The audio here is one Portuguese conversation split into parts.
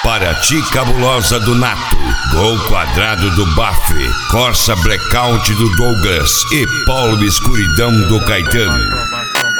Paraty cabulosa do Nato, Gol Quadrado do Baf, Corsa Blackout do Douglas e Paulo Escuridão do Caetano.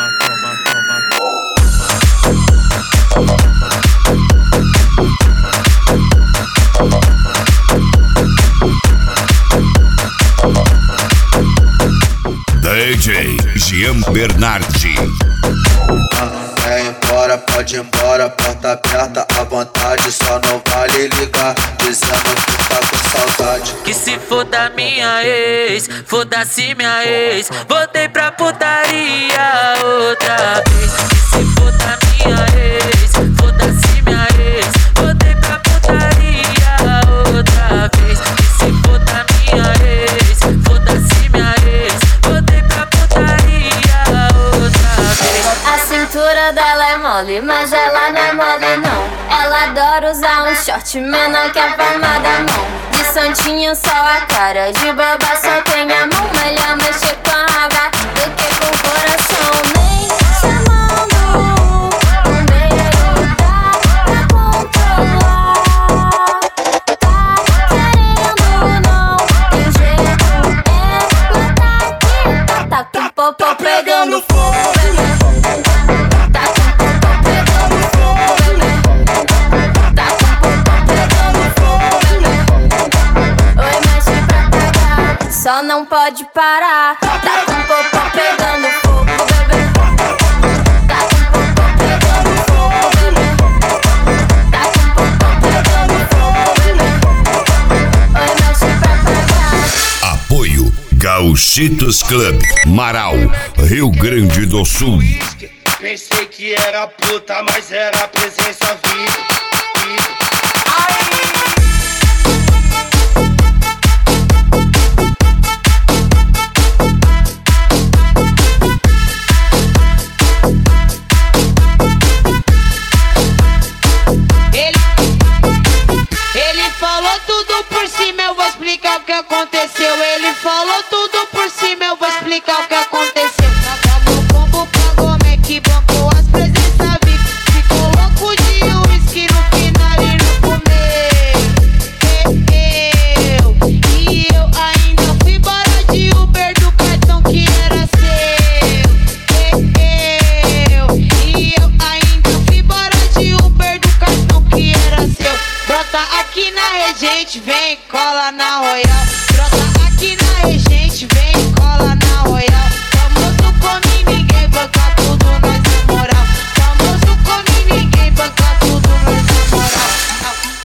DJ Jean Bernardi. Vem embora, pode ir embora, porta aberta à vontade, só não vale ligar, dizendo que tá com saudade. Que se foda minha ex, foda-se minha ex, voltei pra putaria outra vez. Que se foda minha ex, foda-se minha ex, voltei pra putaria outra vez. Que se foda minha ex, foda-se minha ex, voltei pra putaria outra vez. A cintura dela é mole, mas ela não é mole não. Ela adora usar um short menor que a palma da mão. De santinho só a cara, de boba só tem a mão. Melhor mexer com a raba do que com o coração. Nem chamando um beijo pra controlar. Tá querendo não, tem jeito ela tá aqui. Tá com o popô pegando fogo. Só não pode parar. Tá com o popô pegando fogo, bebê. Tá com o popô pegando fogo, bebê. Tá com o popô pegando fogo, bebê. Oi, mexe pra pagar. Apoio Gauchitos Club, Marau, Rio Grande do Sul. Pensei que era puta, mas era presença VIP. Ai!